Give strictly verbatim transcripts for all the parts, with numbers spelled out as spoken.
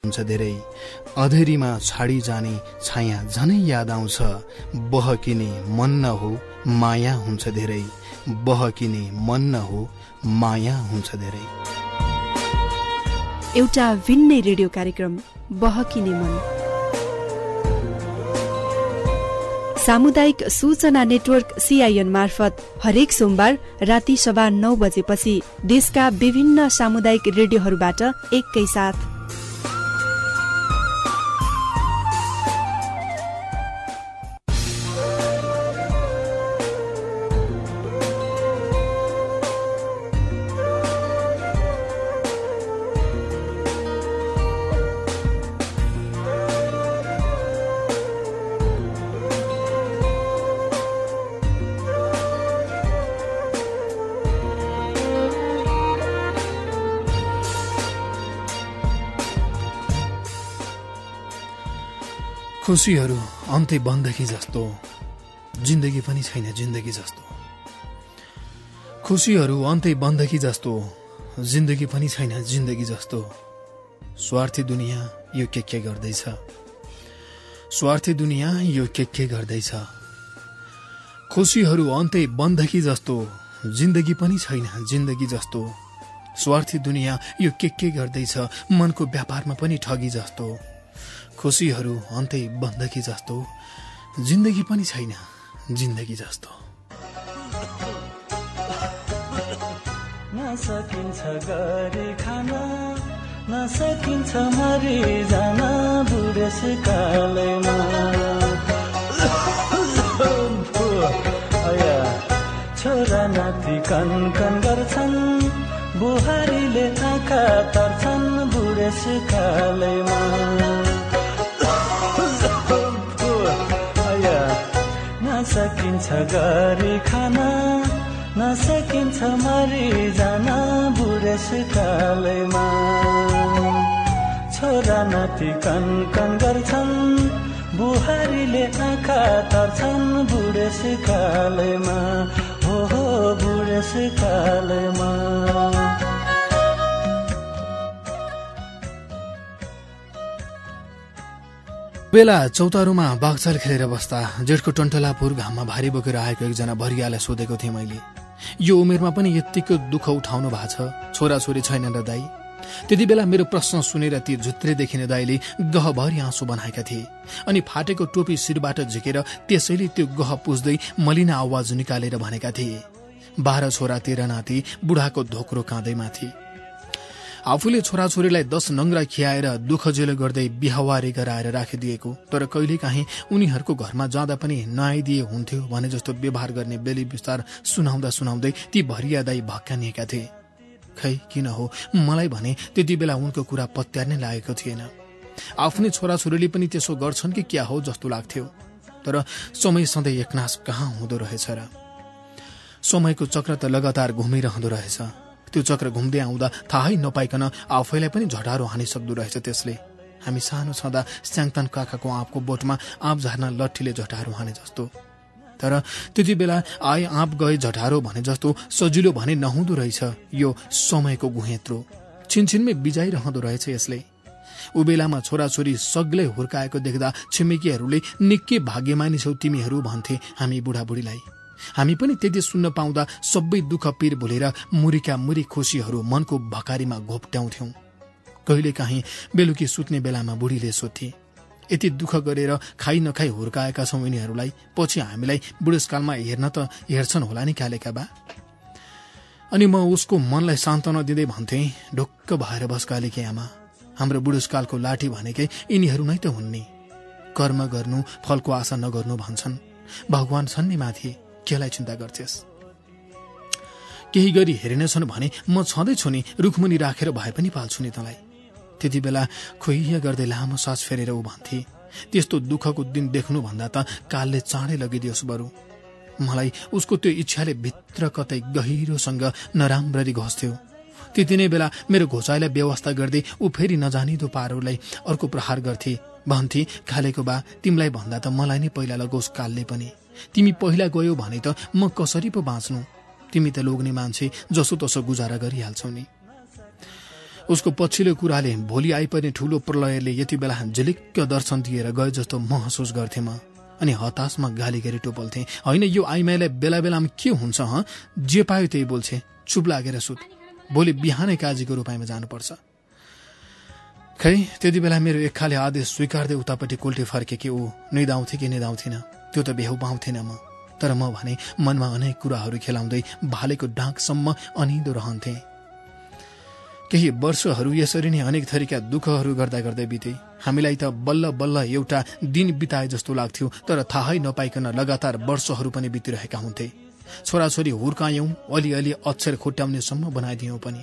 हुन्छ धेरै अधेरीमा छाडी जाने छाया झनै याद आउँछ बहकिने मन न हो माया हुन्छ धेरै बहकिने मन न हो माया हुन्छ धेरै। एउटा भिन्नै रेडियो कार्यक्रम बहकिने मन सामुदायिक सूचना नेटवर्क सीआईएन मार्फत हरेक सोमबार राति सभा नौ बजेपछि देशका विभिन्न सामुदायिक रेडियोहरूबाट एकैसाथ खुसीहरू अन्त्य बन्दकी जस्तो जिन्दगी पनि छैन जिन्दगी जस्तो खुसीहरू अन्त्य बन्दकी जस्तो जिन्दगी पनि छैन जिन्दगी जस्तो स्वार्थी दुनियाँ यो के के गर्दैछ स्वार्थी दुनियाँ यो के के गर्दैछ खुसीहरू अन्त्य बन्दकी जस्तो जिन्दगी पनि छैन जिन्दगी जस्तो स्वार्थी दुनियाँ यो के के गर्दैछ मनको व्यापारमा पनि ठगी जस्तो खुसीहरू अन्त्य बन्दकी जस्तो जिन्दगी पनि छैन जिन्दगी जस्तो नसकिन्छ गरी खान नसकिन्छ मरि जान बुढेसकालमा छोरा नाति कन कन गर्छन् बुहारीले आँखा तर्छन् बुढेसकालमा नसकिन्छ गरी खान नसकिन्छ मरि जान बुढेसकालमा छोरा नाति कन कन गर्छन् बुहारीले आँखा तर्छन् बुढेसकालमा हो हो बुढेसकालमा बेला चौतारोमा बागचाल खेलेर बस्दा जेठको टन्टलापुर घाममा भारी बोकेर आएको एकजना भरियालाई सोधेको थिएँ मैले यो उमेरमा पनि यत्तिको दुःख उठाउनु भएको छ छोराछोरी छैनन् र दाई त्यति बेला मेरो प्रश्न सुनेर ती झुत्रे देखिने दाईले गहभरि आँसु बनाएका थिए अनि फाटेको टोपी शिरबाट झिकेर त्यसैले त्यो गह पुस्दै मलिना आवाज निकालेर भनेका थिए बाह्र छोरा तेह्र नाति बुढाको धोक्रो काँदैमाथि आफूले छोराछोरीलाई दस नङ्ग्रा खियाएर दुःख जेलो गर्दै बिहावारी गराएर राखिदिएको तर कहिलेकाहीँ उनीहरूको घरमा जाँदा पनि नआइदिए हुन्थ्यो भने जस्तो व्यवहार गर्ने बेली विस्तार सुनाउँदा सुनाउँदै ती भरिया दाई भक्कानिएका थिए खै किन हो मलाई भने त्यति बेला उनको कुरा पत्यार्नै लागेको थिएन आफ्नै छोराछोरीले पनि त्यसो गर्छन् कि क्या हो जस्तो लाग्थ्यो तर समय सधैँ एकनाश कहाँ हुँदो रहेछ र समयको चक्र त लगातार घुमिरहँदो रहेछ त्यो चक्र घुम्दै आउँदा थाहै नपाइकन आफैलाई पनि झटारो हानिसक्दो रहेछ त्यसले हामी सानो छँदा स्याङतान काकाको आँपको बोटमा आँप झार्न लट्ठीले झटारो हाने जस्तो तर त्यति बेला आए आँप गए झटारो भने जस्तो सजिलो भने नहुँदो रहेछ यो समयको गुहेत्रो छिनछिनमै बिजाइरहँदो रहेछ यसले ऊ बेलामा छोराछोरी सग्लै हुर्काएको देख्दा छिमेकीहरूले निकै भाग्यमानी छौ तिमीहरू भन्थे हामी बुढाबुढीलाई हामी पनि त्यति सुन्न पाउँदा सबै दुःख पीर भुलेर मुरीका मुरी खुसीहरू मनको भकारीमा घोप्ट्याउँथ्यौं कहिलेकाहीँ बेलुकी सुत्ने बेलामा बुढीले सोध्थे यति दुःख गरेर खाइ नखाइ हुर्काएका छौं यिनीहरूलाई पछि हामीलाई बुढेसकालमा हेर्न त हेर्छन् होला नि कालेका बा अनि म उसको मनलाई सान्त्वना दिँदै भन्थे ढुक्क भएर बस कालेकी आमा हाम्रो बुढेसकालको लाठी भनेकै यिनीहरू नै त हुन् नि कर्म गर्नु फलको आशा नगर्नु भन्छन् भगवान छन् नि माथि केलाई चिन्ता गर्छेस् केही गरी हेरिनेछन् भने म छँदैछु नि रुखमुनि राखेर भए पनि पाल्छु नि तँलाई त्यति बेला खुइया गर्दै लामो सास फेरेर ऊ भन्थे त्यस्तो दुःखको दिन देख्नु भन्दा त कालले चाँडै लगिदियोस् बरु मलाई उसको त्यो इच्छाले भित्र कतै गहिरोसँग नराम्ररी घोस्थ्यो त्यति नै बेला मेरो घोचाइलाई व्यवस्था गर्दै ऊ फेरि नजानिदो पारोलाई अर्को प्रहार गर्थे भन्थे खालेको बा तिमीलाई भन्दा त मलाई नै पहिला लगोस् कालले पनि तिमी पहिला गयो भने त म कसरी पो बाँच्नु तिमी त लोग्ने मान्छे जसो तसो गुजारा गरिहाल्छौ नि उसको पछिल्लो कुराले भोलि आइपर्ने ठूलो प्रलयले यति बेला झिलिक्क दर्शन दिएर गए जस्तो महसुस गर्थे म। अनि हताशमा गाली गरी टोपल्थे, होइन यो आइमाईलाई बेला बेलामा के हुन्छ ह, जे पायो त्यही बोल्छे, चुप लागेर सुत, भोलि बिहानै काजीको रूपाइमा जानुपर्छ। खै त्यति बेला मेरो एक खाले आदेश स्वीकार्दै उतापट्टि कोल्टे फर्केकी ऊ निदाउँथे कि निदाउँथिन त्यो त बेहु पाउँथिन म। तर म भने मनमा अनेक कुराहरू खेलाउँदै भालेको डाँकसम्म अनिदो रहन्थे। केही वर्षहरू यसरी नै अनेक थरीका दुःखहरू गर्दा गर्दै बिते। हामीलाई त बल्ल बल्ल एउटा दिन बिताए जस्तो लाग्थ्यो, तर थाहै नपाइकन लगातार वर्षहरू पनि बितिरहेका हुन्थे। छोराछोरी हुर्कायौं, अलिअलि अक्षर खुट्टाउनेसम्म बनाइदियौं पनि।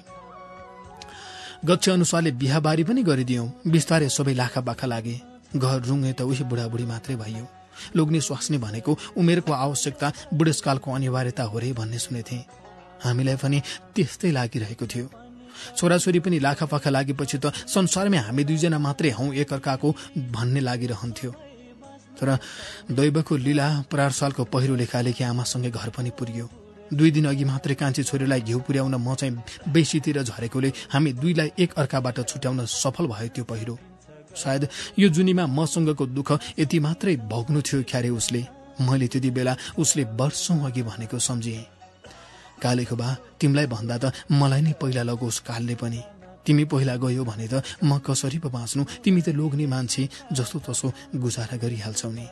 गच्छ अनुसारले बिहाबारी पनि गरिदियौं। बिस्तारै सबै लाखा बाखा लागे। घर रुङ्गे त उही बुढाबुढी मात्रै भइयो। लोग्ने स्वास्नी भनेको उमेरको आवश्यकता, बुढेसकालको अनिवार्यता हो रे भन्ने सुनेथे। हामीलाई पनि त्यस्तै लागिरहेको थियो। छोराछोरी पनि लाखा पाखा लागेपछि त संसारमै हामी दुईजना मात्रै हौ एकअर्काको भन्ने लागिरहन्थ्यो। तर दैवको लीला परार सालको पहिरो लेखाले कि आमासँगै घर पनि पुर्यो। दुई दिन अघि मात्रै कान्छी छोरीलाई घिउ पुर्याउन म चाहिँ बेसीतिर झरेकोले हामी दुईलाई एक अर्काबाट छुट्याउन सफल भयो त्यो पहिरो। सायद यो जुनीमा मसँगको दुःख यति मात्रै भोग्नु थियो क्यारे उसले। मैले त्यति बेला उसले वर्षौं अघि भनेको सम्झिएँ, कालेको बा तिमीलाई भन्दा त मलाई नै पहिला लगोस् कालले पनि। तिमी पहिला गयो भने त म कसरी पो बाँच्नु, तिमी त लोग्ने मान्छे, जस्तो तसो गुजारा गरिहाल्छौ नि।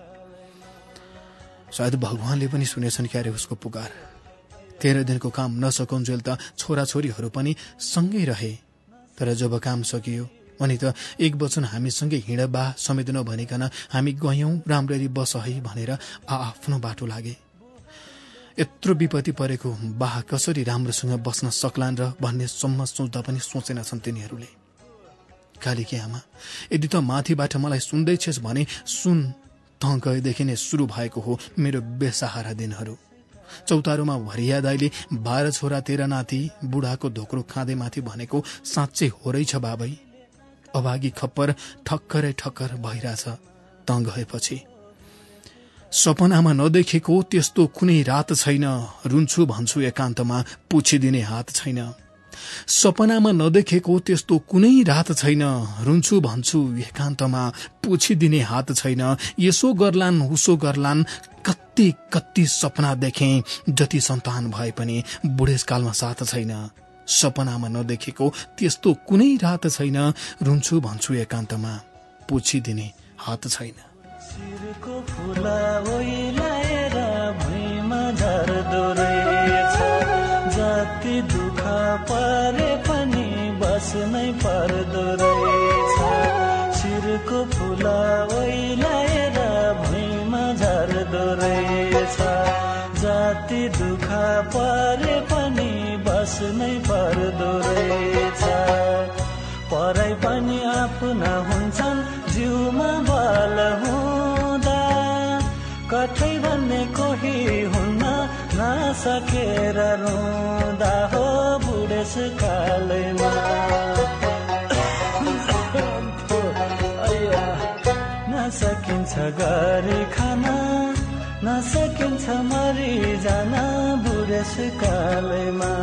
सायद भगवानले पनि सुनेछन् क्यारे उसको पुकार। तेह्र दिनको काम नसकुन्जेल त छोराछोरीहरू पनि सँगै रहे। तर जब काम सकियो अनि त एक वचन हामीसँगै हिँड बा समेत नभनिकन हामी गयौं, राम्ररी बस है भनेर आफ्नो बाटो लागे। यत्रो विपत्ति परेको बाह कसरी राम्रोसँग बस्न सक्लान् र भन्ने सम्म सोच्दा पनि सोचेनछन् तिनीहरूले। कालीकी आमा, यदि त माथिबाट मलाई सुन्दैछस् भने सुन, त गएदेखि नै सुरु भएको हो मेरो बेसहारा दिनहरू। चौतारोमा भरिया दाइले बाह्र छोरा तेह्र नाति, बुढाको धोक्रो खाँदै माथि भनेको साँच्चै हो रहेछ बाबै। अभागी खप्पर ठक्करै ठक्कर भइरहेछ त गएपछि। सपनामा नदेखेको त्यस्तो कुनै रात छैन, रुन्छु भन्छु एकान्तमा पुछिदिने हात छैन। सपनामा नदेखेको त्यस्तो कुनै रात छैन, रुन्छु भन्छु एकान्तमा पुछिदिने हात छैन। यसो गर्लान् उसो गर्लान्, कति कति सपना देखे, जति सन्तान भए पनि बुढेसकालमा साथ छैन। सपनामा नदेखेको त्यस्तो कुनै रात छैन, रुन्छु भन्छु एकान्तमा पुछिदिने हात छैन। शिरको फुला ओइलाएर भुइँमा झर्दो रहेछ, जति दुःख परे पनि बस्नै पर्दो रहेछ। शिरको फुला ओइलाएर भुइँमा झर्दो रहेछ, जति दुःख परे पनि बस्नै पर्दो रहेछ। पराई पनि आफ्ना हुन्छन् जिउमा बल हुँदा, कतै भन्ने कोही हुन्न नसकेर रुँदा हो बुढेसकालमा। नसकिन्छ गरी खान, नसकिन्छ मरिजान बुढेसकालमा।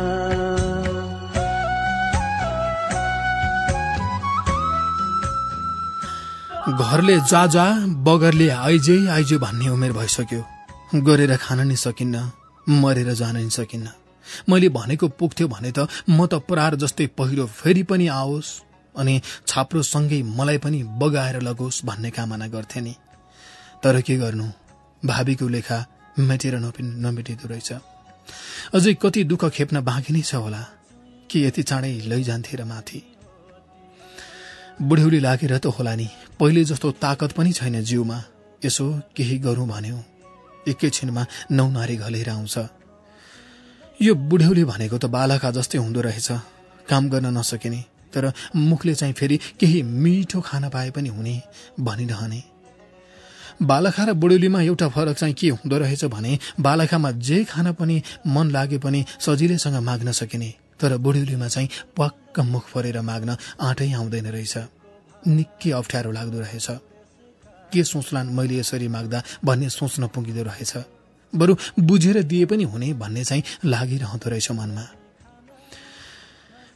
घरले जा जा, बगरले आइजे आइजे भन्ने उमेर भइसक्यो। गरेर खान नि सकिन्न, मरेर जान नि सकिन्न। मैले भनेको पुग्थ्यो भने त म त परार जस्तै पहिरो फेरि पनि आओस् अनि छाप्रो सँगै मलाई पनि बगाएर लगोस् भन्ने कामना गर्थे नि। तर के गर्नु, भावीको लेखा मेटेर नमेटिदो रहेछ। अझै कति दुःख खेप्न बाँकी नै छ होला कि यति चाँडै लैजान्थे र माथि। बुढ्यौली लागेर त होला नि, पहिले जस्तो ताकत पनि छैन जिउमा। यसो केही गरौँ भन्यो एकैछिनमा नौ नारी घलेर आउँछ। यो बुढ्यौली भनेको त बालका जस्तै हुँदो रहेछ, काम गर्न नसकिने, तर मुखले चाहिँ फेरि केही मिठो खान पाए पनि हुने भनिरहने। बालखा र बुढ्यौलीमा एउटा फरक चाहिँ के हुँदो रहेछ भने बालखामा जे खान पनि मन लागे पनि सजिलैसँग माग्न सकिने, तर बुढ्यौलीमा चाहिँ पक्क मुख फरेर माग्न आँटै आउँदैन रहेछ। निकै अप्ठ्यारो लाग्दो रहेछ। के सोच्लान् मैले यसरी माग्दा भन्ने सोच्न पुगिँदो रहेछ। बरु बुझेर दिए पनि हुने भन्ने चाहिँ लागिरहँदो रहेछ मनमा।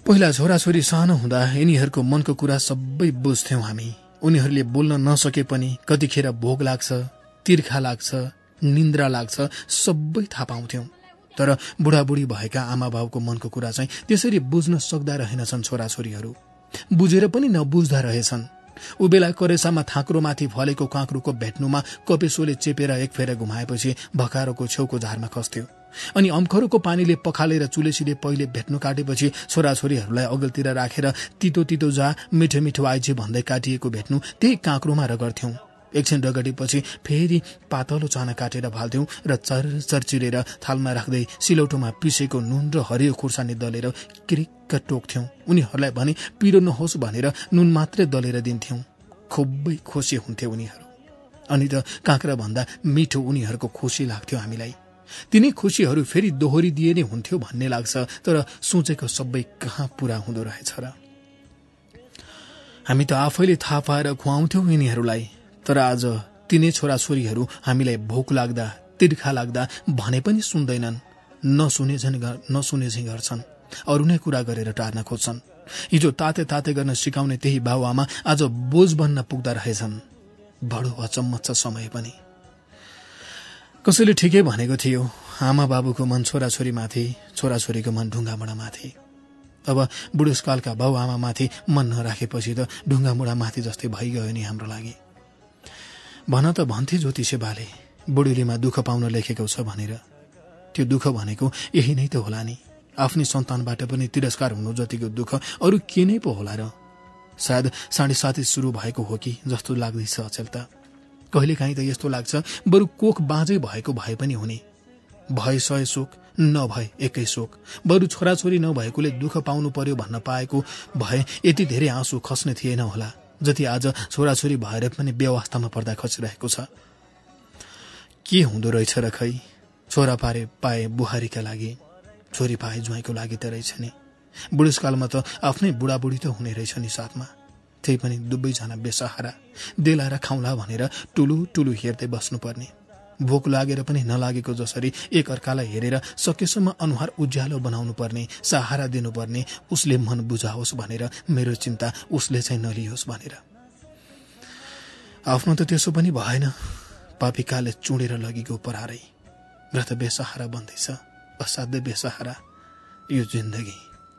पहिला छोराछोरी सानो हुँदा यिनीहरूको मनको कुरा सबै बुझ्थ्यौं हामी। उनीहरूले बोल्न नसके पनि कतिखेर भोक लाग्छ, तिर्खा लाग्छ, निन्द्रा लाग्छ, सबै थाहा पाउँथ्यौं। तर बुढाबुढी भएका आमा बाबुको मनको कुरा चाहिँ त्यसरी बुझ्न सक्दा रहेनछन् छोराछोरीहरू। बुझेर पनि नबुझ्दा रहेछन्। उबेला करेसामा थाक्रोमाथि फलेको काँक्रोको भेट्नुमा कपेसोले चेपेर एक फेर घुमाएपछि भकारोको छेउको झारमा खस्थ्यो। अनि अम्खरोको पानीले पखालेर चुलेसीले पहिले भेट्नु काटेपछि छोराछोरीहरूलाई अगलतिर राखेर तितो तितो जा, मिठो मिठो आइजे भन्दै काटिएको भेट्नु त्यही काँक्रोमा रगड्थ्यौं। एकछिन रगडेपछि फेरि पातलो चाना काटेर फाल्थ्यौं र चर चरचिरेर थालमा राख्दै सिलौटोमा पिसेको नुन र हरियो खुर्सानी दलेर किरिक्क टोक्थ्यौं। उनीहरूलाई भने पिरो नहोस् भनेर नुन मात्रै दलेर दिन्थ्यौं। खुबै खुसी हुन्थे उनीहरू। अनि त काँक्रा भन्दा मिठो उनीहरूको खुसी लाग्थ्यो हामीलाई। तिनै खुसीहरू फेरि दोहोरी दिए नै हुन्थ्यो भन्ने लाग्छ। तर सोचेको सबै कहाँ पूरा हुँदो रहेछ र। हामी त आफैले थाहा पाएर खुवाउँथ्यौं यिनीहरूलाई। तर आज तिनै छोराछोरीहरू हामीलाई भोक लाग्दा, तिर्खा लाग्दा भने पनि सुन्दैनन्। नसुने नसुने झै गर्छन्। अरू नै कुरा गरेर टार्न खोज्छन्। हिजो ताते ताते गर्न सिकाउने त्यही बाबुआमा आज बोझ बन्न पुग्दा रहेछन्। बडो अचम्म छ समय पनि। कसैले ठिकै भनेको थियो, आमा बाबुको मन छोराछोरीमाथि, छोराछोरीको मन ढुङ्गामुढामाथि। अब बुढेसकालका बाबुआमामाथि मन नराखेपछि त ढुङ्गामुढामाथि जस्तै भइगयो नि हाम्रो लागि। भन त भन्थे ज्योतिषे बाले, बुढुलीमा दुःख पाउन लेखेको छ भनेर। त्यो दुःख भनेको यही नै त होला नि। आफ्नै सन्तानबाट पनि तिरस्कार हुनु जतिको दुःख अरू के नै पो होला र। सायद साढे साथी सुरु भएको हो कि जस्तो लाग्दैछ अचेल त। कहिलेकाहीँ त यस्तो लाग्छ बरु कोख बाँझै भएको भए पनि हुने। भए सय शोक, नभए एकै शोक। बरु छोराछोरी नभएकोले दुःख पाउनु पर्यो भन्न पाएको भए यति धेरै आँसु खस्ने थिएन होला जति आज छोराछोरी भएर पनि व्यवस्थामा पर्दा खसिरहेको छ। के हुँदो रहेछ र खै। छोरा पारे पाए बुहारीका लागि, छोरी पाए ज्वाइँको लागि त रहेछ नि। बुढेसकालमा त आफ्नै बुढाबुढी त हुने रहेछ नि साथमा। त्यही पनि दुवैजना बेसहारा, देला र खाउला भनेर टुलु टुलु हेर्दै बस्नुपर्ने। भोक लागेर पनि नलागेको जसरी एक अर्कालाई हेरेर सकेसम्म अनुहार उज्यालो बनाउनु पर्ने, सहारा दिनुपर्ने। उसले मन बुझाओस् भनेर, मेरो चिन्ता उसले चाहिँ नलियोस् भनेर। आफ्नो त त्यसो पनि भएन। पापिकाले चुडेर लगेको परारै र त बेसहारा बन्दैछ। असाध्यै बेसहारा यो जिन्दगी।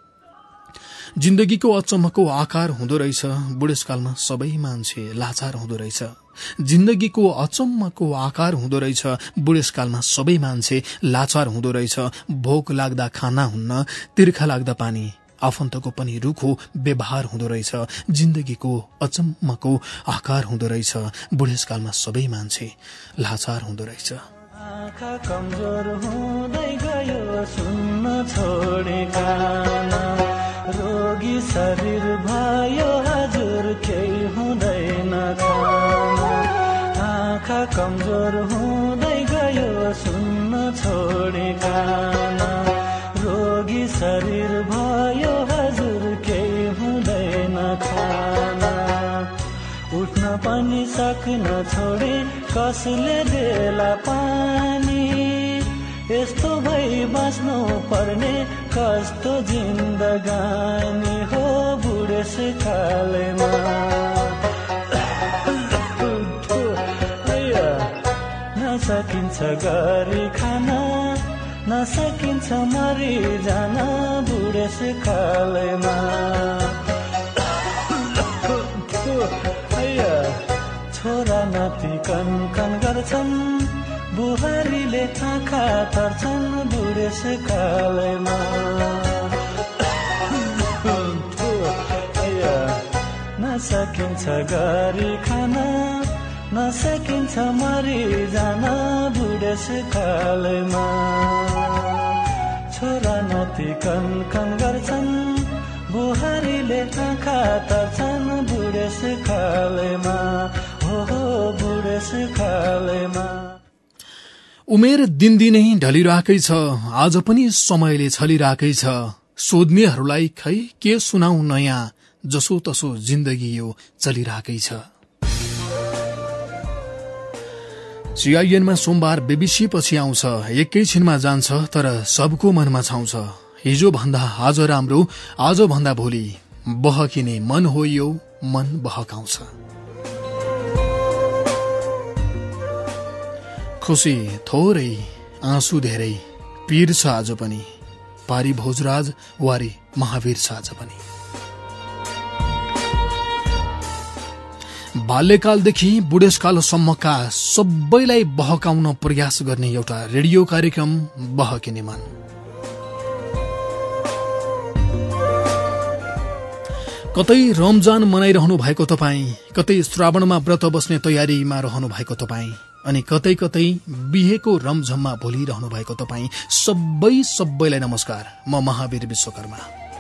जिन्दगीको अचम्मको आकार हुँदो रहेछ। बुढेसकालमा सबै मान्छे लाचार हुँदो रहेछ। जिन्दगीको अचम्मको आकार हुँदो रहेछ। बुढेसकालमा सबै मान्छे लाचार हुँदो रहेछ। भोक लाग्दा खाना हुन्न, तिर्खा लाग्दा पानी। आफन्तको पनि रुखो व्यवहार हुँदो रहेछ। जिन्दगीको अचम्मको आकार हुँदो रहेछ। बुढेसकालमा सबै मान्छे लाचार हुँदो रहेछ। आँखा कमजोर हुँदै गयो सुन्न छोडेका, रोगी शरीर भयो हजुर केही हुँदैन खाना। आँखा कमजोर हुँदै गयो सुन्न छोडेका, रोगी शरीर भयो हजुर केही हुँदैन खाना। उठ्न पनि सक्न छोडे कसले देला पानी। यस्तो भई बाँच्नु पर्ने कस्तो जिन्दगानी हो बुढेसकालमा। नसकिन्छ गरी खान, नसकिन्छ मरि जान बुढेसकालमा। छोरा नाति कन कन गर्छन्, बुहारीले आँखा तर्छन् बुढेसकालमा। नसकिन्छ गरी खान, नसकिन्छ मरि जान बुढेसकालमा। छोरा नाति कन कन गर्छन्, बुहारीले आँखा तर्छन् बुढेसकालमा। हो बुढेसकालमा। उमेर दिनदिनै ढलिरहेकै छ। आज पनि समयले छलिरहेकै छ। सोध्नेहरूलाई खै के सुनाउ नयाँ, जसो तसो जिन्दगी यो चलिरहेकै छ। सीआईएनमा सोमबार बीबीसी पछि आउँछ। एकैछिनमा जान्छ तर सबको मनमा छाउँछ। हिजो भन्दा आज राम्रो, आज भन्दा भोलि बहकिने मन हो यो, मन बहकाउँछ। खुसी थोरै आँसु धेरै, पीर छ आज पनि, पारी भोजराज वारी महावीर छ आज पनि। बाल्यकालदेखि बुढेसकालसम्मका सबैलाई बहकाउन प्रयास गर्ने एउटा रेडियो कार्यक्रम बहकिने मन। कतै रमजान मनाइरहनु भएको तपाईँ, कतै श्रावणमा व्रत बस्ने तयारीमा रहनु भएको तपाईँ, अनि कतै कतै बिहेको रमझममा भोलिरहनु भएको तपाईँ सबै सबैलाई नमस्कार। म महावीर विश्वकर्मा।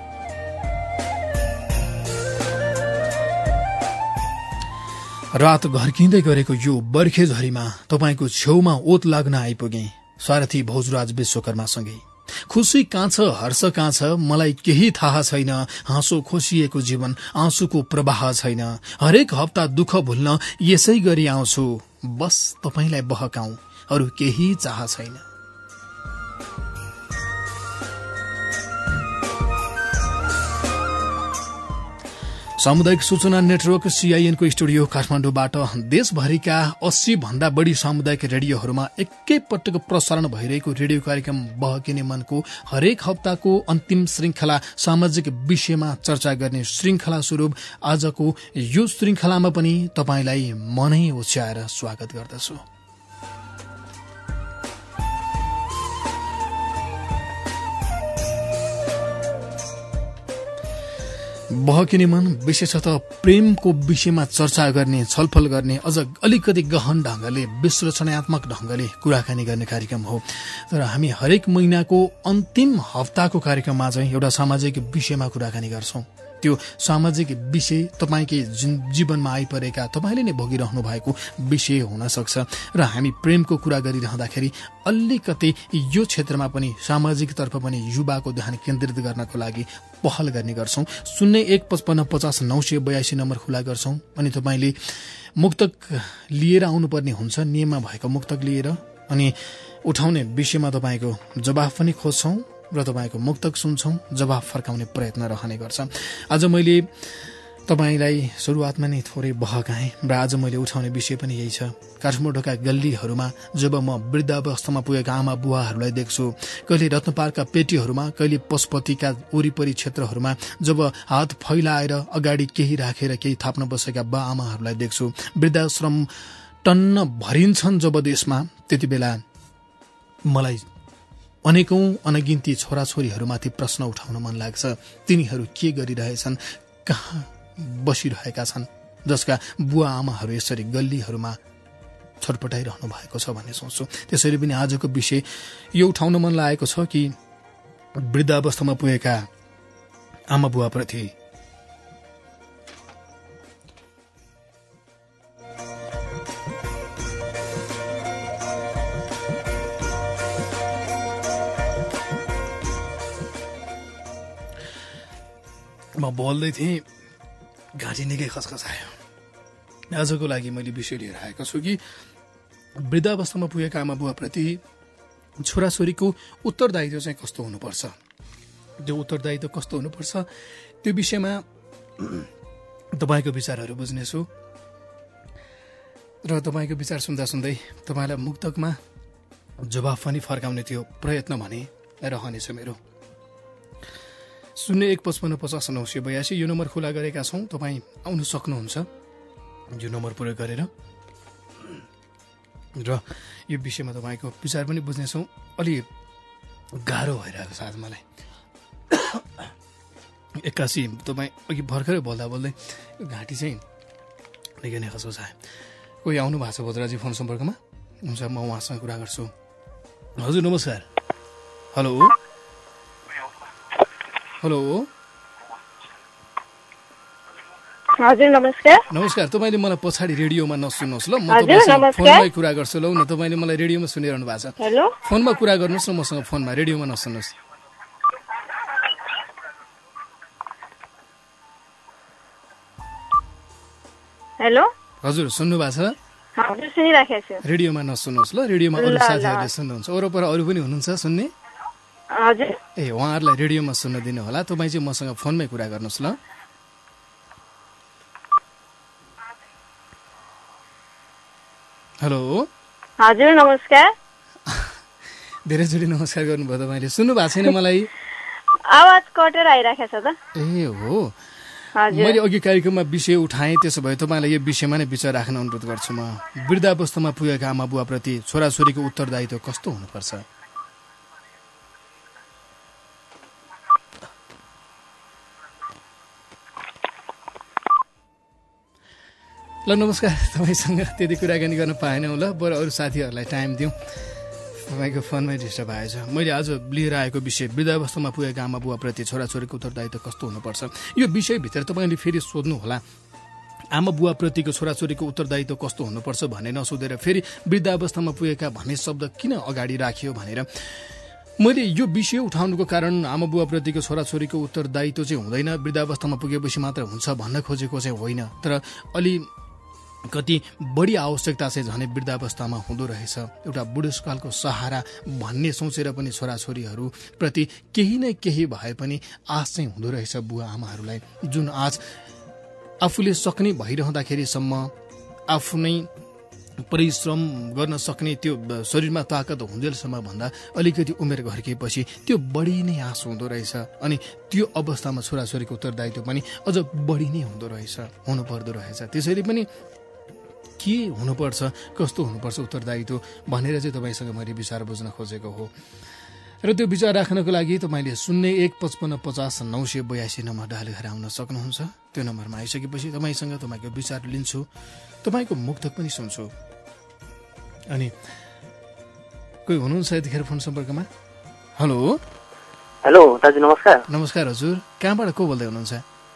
रात घर्किँदै गरेको यो बर्खे झरीमा तपाईँको छेउमा ओत लाग्न आइपुगे सारथी भोजराज विश्वकर्मासँगै। खुसी कहाँ छ, हर्ष कहाँ छ, मलाई केही थाहा छैन। हाँसो खोसिएको जीवन, आँसुको प्रवाह छैन। हरेक हप्ता दुःख भुल्न यसै गरी आउँछु, बस तपाईलाई बहकाऊ, अरू केही चाह छैन। सामुदायिक सूचना नेटवर्क सीआईएन को स्टुडियो काठमाडौँबाट देशभरिका अस्सी भन्दा बढ़ी सामुदायिक रेडियोहरूमा एकै पटक प्रसारण भइरहेको रेडियो कार्यक्रम बहकिने मनको हरेक हप्ताको अन्तिम श्रृंखला सामाजिक विषयमा चर्चा गर्ने श्रृंखला स्वरूप आजको यो श्रृंखलामा पनि तपाईलाई मनै उच्याएर स्वागत गर्दछु। बहकिने मन विशेषतः प्रेमको विषयमा चर्चा गर्ने, छलफल गर्ने, अझ अलिकति गहन ढंगले, विश्लेषणात्मक ढंगले कुराकानी गर्ने कार्यक्रम हो। तर हामी हरेक महिनाको अन्तिम हप्ताको कार्यक्रममा चाहिँ एउटा सामाजिक विषयमा कुराकानी गर्छौं। त्यो सामाजिक विषय तपाईकै जीवनमा आइपरेका, तपाईले नै भोगिरहनु भएको विषय हुन सक्छ र हामी प्रेमको कुरा गरिरहँदाखेरि अलिकति यो क्षेत्रमा पनि सामाजिक तर्फ पनि युवाको ध्यान केन्द्रित गर्नको लागि पहल गर्ने गर्छौं। शून्य एक पचपन्न पचास नौ सय बयासी नम्बर खुला गर्छौं अनि तपाईले मुक्तक लिएर आउनुपर्ने हुन्छ, नियममा भएको मुक्तक लिएर, अनि उठाउने विषयमा तपाईको जवाफ पनि खोज्छौं र तपाईको मुक्तक सुन्छौं, जवाफ फर्काउने प्रयत्न रहने गर्छ। आज मैले तपाईलाई सुरुवातमा नै थोरै बहकाएँ र आज मैले उठाउने विषय पनि यही छ। काठमाडौँका गल्लीहरूमा जब म वृद्धावस्थामा पुगेका आमा बुवाहरूलाई देख्छु, कहिले रत्नपारका पेटीहरूमा, कहिले पशुपतिका वरिपरि क्षेत्रहरूमा जब हात फैलाएर अगाडि केही राखेर केही थाप्न बसेका बा आमाहरूलाई देख्छु, वृद्धाश्रम टन्न भरिन्छन् जब देशमा, त्यति बेला मलाई अनेकौं अनगिन्ती छोराछोरीहरूमाथि प्रश्न उठाउन मन लाग्छ। तिनीहरू के गरिरहेछन्, कहाँ बसिरहेका छन्, जसका बुवा आमाहरू यसरी गल्लीहरूमा छटपटाइरहनु भएको छ भन्ने सोच्छु। त्यसरी पनि आजको विषय यो उठाउन मन लागेको छ कि वृद्धावस्थामा पुगेका आमा बुवाप्रति म बोल्दै थिएँ, घाँटी निकै खसखसायो। आजको लागि मैले विषय लिएर आएको छु कि वृद्धावस्थामा पुगेका आमा बुवाप्रति छोराछोरीको उत्तरदायित्व चाहिँ कस्तो हुनुपर्छ, त्यो उत्तरदायित्व कस्तो हुनुपर्छ त्यो विषयमा तपाईँको विचारहरू बुझ्नेछु र तपाईँको विचार सुन्दा सुन्दै तपाईँलाई मुक्तकमा जवाफ पनि फर्काउने त्यो प्रयत्न भने रहनेछ मेरो। शून्य एक पचपन्न पचास नौ सय बयासी यो नम्बर खुला गरेका छौं, तपाईँ आउन सक्नुहुन्छ यो नम्बर प्रयोग गरेर र यो विषयमा तपाईँको विचार पनि बुझ्नेछौँ। अलि गाह्रो भइरहेको छ आज मलाई, एक्कासी तपाईँ अघि भर्खरै बोल्दा बोल्दै घाँटी चाहिँ निकै नै खसखसायो। कोही आउनु भएको छ भोजराजी फोन सम्पर्कमा? हुन्छ, म उहाँसँग कुरा गर्छु। हजुर नमस्कार। हेलो हेलो हजुर नमस्कार। नमस्कार। तपाईँले मलाई पछाडि रेडियोमा नसुन्नुहोस् ल, म तपाईँसँग फोनमै कुरा गर्छु। ल न, तपाईँले मलाई रेडियोमा सुनिरहनु भएको छ, फोनमा कुरा गर्नुहोस् न मसँग, फोनमा, रेडियोमा नसुन्नुहोस्। हेलो हजुर सुन्नु भएको छ? हजुर सुनिराखेको छु। रेडियोमा नसुन्नुहोस् ल, रेडियोमा अरू साथीहरूले सुन्नुहुन्छ, वरपर अरू पनि हुनुहुन्छ सुन्ने? हजुर ए उहाँहरूलाई रेडियोमा सुन्न दिनु होला, तपाईँ चाहिँ मसँग फोनमै कुरा गर्नुहोस् ल। हेलो हजुर नमस्कार। धेरैचोटि नमस्कार गर्नुभयो तपाईँले, सुन्नु भएको छैन मलाई? आवाज कटेर आइराखेको छ त। ए हो, मैले अघि कार्यक्रममा विषय उठाएँ, त्यसो भए तपाईँलाई यो विषयमा नै विचार राख्न अनुरोध गर्छु म। वृद्धावस्थामा पुगेका आमा बुवाप्रति छोराछोरीको उत्तरदायित्व कस्तो हुनुपर्छ? ल नमस्कार, तपाईँसँग त्यति कुराकानी गर्न पाएनौँ ल, बरु अरू साथीहरूलाई टाइम दिउँ। तपाईँको फोनमै डिस्टर्ब आएछ। मैले आज लिएर आएको विषय वृद्धावस्थामा पुगेका आमा बुवाप्रति छोराछोरीको उत्तरदायित्व कस्तो हुनुपर्छ। यो विषयभित्र तपाईँले फेरि सोध्नुहोला, आमा बुवाप्रतिको छोराछोरीको उत्तरदायित्व कस्तो हुनुपर्छ भन्ने नसोधेर फेरि वृद्धावस्थामा पुगेका भन्ने शब्द किन अगाडि राखियो भनेर मैले यो विषय उठाउनुको कारण आमा बुवाप्रतिको छोराछोरीको उत्तरदायित्व चाहिँ हुँदैन, वृद्धावस्थामा पुगेपछि मात्र हुन्छ भन्न खोजेको चाहिँ होइन। तर अलि कति बढी आवश्यकता चाहिँ झनै वृद्धावस्थामा हुँदो रहेछ। एउटा बुढेसकालको सहारा भन्ने सोचेर पनि छोराछोरीहरू प्रति केही न केही भए पनि आश चाहिँ हुँदो रहेछ बुवा आमाहरूलाई, जुन आज आफूले सक्ने भइरहँदाखेरिसम्म आफू नै परिश्रम गर्न सक्ने त्यो शरीरमा ताकत हुँदैसम्म भन्दा अलिकति उमेर घर्किएपछि त्यो बढी नै आश हुँदो रहेछ। अनि त्यो अवस्थामा छोराछोरीको उत्तरदायित्व पनि अझ बढी नै हुँदो रहेछ, हुनुपर्दो रहेछ। त्यसैले पनि के हुनुपर्छ, कस्तो हुनुपर्छ उत्तरदायित्व भनेर चाहिँ तपाईँसँग मैले विचार बुझ्न खोजेको हो। र त्यो विचार राख्नको लागि तपाईँले शून्य एक पचपन्न पचास नौ सय बयासी नम्बर डायल गरेर आउन सक्नुहुन्छ। त्यो नम्बरमा आइसकेपछि तपाईँसँग तपाईँको विचार लिन्छु, तपाईँको मुक्तक पनि सुन्छु। अनि कोही हुनुहुन्छ यतिखेर फोन सम्पर्कमा? हेलो हेलो दाजु नमस्कार। नमस्कार हजुर, कहाँबाट को बोल्दै हुनुहुन्छ?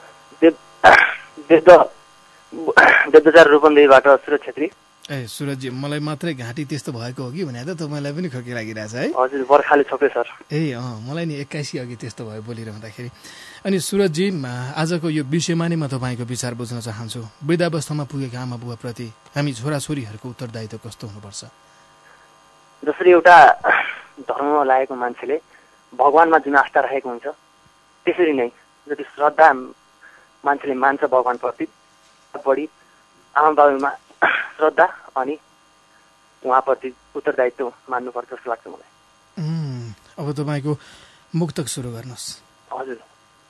देवदचार रूपन्देहीबाट सुरज छेत्री। ए सुरजजी, मलाई मात्रै घाँटी त्यस्तो भएको हो कि भने त तपाईँलाई पनि खोकी लागिरहेछ है? हजुर बर्खाले छोपे सर। ए अँ, मलाई नि एक्काइसी अघि त्यस्तो भयो बोलिरहँदाखेरि। अनि सुरजजी, आजको यो विषयमा नै म तपाईँको विचार बुझ्न चाहन्छु। वृद्धावस्थामा पुगेका आमा बुवाप्रति हामी छोराछोरीहरूको उत्तरदायित्व कस्तो हुनुपर्छ? जसरी एउटा धर्ममा लागेको मान्छेले भगवानमा जुन आस्था राखेको हुन्छ, त्यसरी नै जति श्रद्धा मान्छेले मान्छ भगवानप्रति, बढी आमा बाबुमा श्रद्धा अनि उहाँप्रति उत्तरदायित्व मान्नुपर्छ जस्तो लाग्छ मलाई। अब तपाईँको मुक्तक सुरु गर्नुहोस्। हजुर,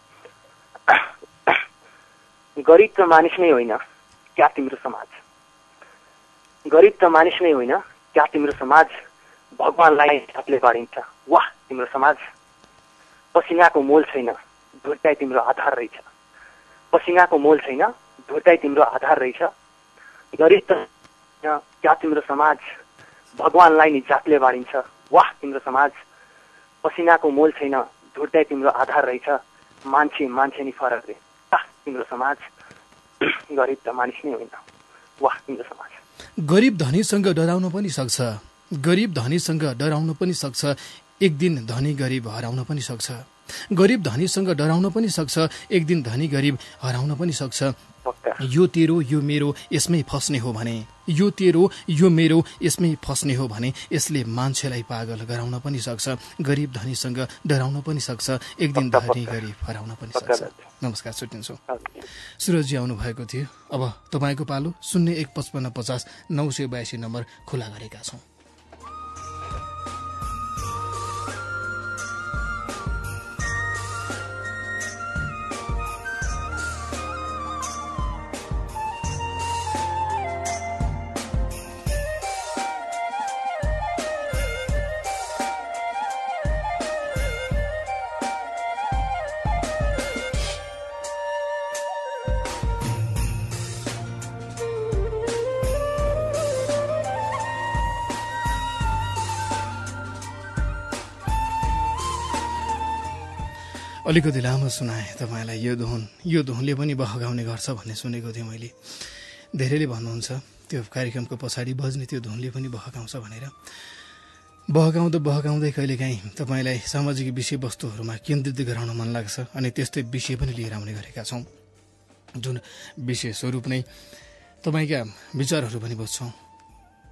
गरिब त मानिस नै होइन क्या तिम्रो समाज, गरिब त मानिस नै होइन क्या तिम्रो समाज, भगवानलाई हातले बाँडिन्छ वाह तिम्रो समाज, पसिनाको मोल छैन धुर्ताइ तिम्रो आधार रहेछ, पसिनाको मोल छैन धुर्ताइ तिम्रो आधार रहेछ, गरिब त क्या तिम्रो समाज, भगवानलाई नि जातले बाँडिन्छ वाह तिम्रो समाज, पसिनाको मोल छैन धुर्ताइ तिम्रो आधार रहेछ, मान्छे मान्छे नि फरक रे तिम्रो समाज, गरिब त मानिस नै होइन वाह तिम्रो समाज। गरिब धनीसँग डराउन पनि सक्छ, गरिब धनीसँग डराउन पनि सक्छ, एक दिन धनी गरिब हराउन पनि सक्छ, गरिब धनीसँग डराउन पनि सक्छ, एक दिन धनी गरिब हराउन पनि सक्छ। यो तेरो यो मेरो यसमै फस्ने हो भने, यो तेरो यो मेरो यसमै फस्ने हो भने यसले मान्छेलाई पागल गराउन पनि सक्छ, गरिब धनीसँग डराउन पनि सक्छ, एक दिन धनी गरिब हराउन पनि सक्छ। नमस्कार, छुट्टिन्छु। सुरजजी आउनु भएको थियो। अब तपाईँको पालो। शून्य एक पचपन्न पचास नौ सय बयासी नम्बर खुला गरेका छौँ। अलिकति लामो सुनाएँ तपाईँलाई यो दोहोन। यो दोहोनले पनि बहकाउने गर्छ भन्ने सुनेको थिएँ मैले। धेरैले भन्नुहुन्छ त्यो कार्यक्रमको पछाडि बज्ने त्यो दोहोनले पनि बहकाउँछ भनेर। बहकाउँदा बहकाउँदै कहिलेकाहीँ तपाईँलाई सामाजिक विषयवस्तुहरूमा केन्द्रित गराउन मन लाग्छ अनि त्यस्तै विषय पनि लिएर आउने गरेका छौँ, जुन विषय स्वरूप नै तपाईँका विचारहरू पनि बुझ्छौँ।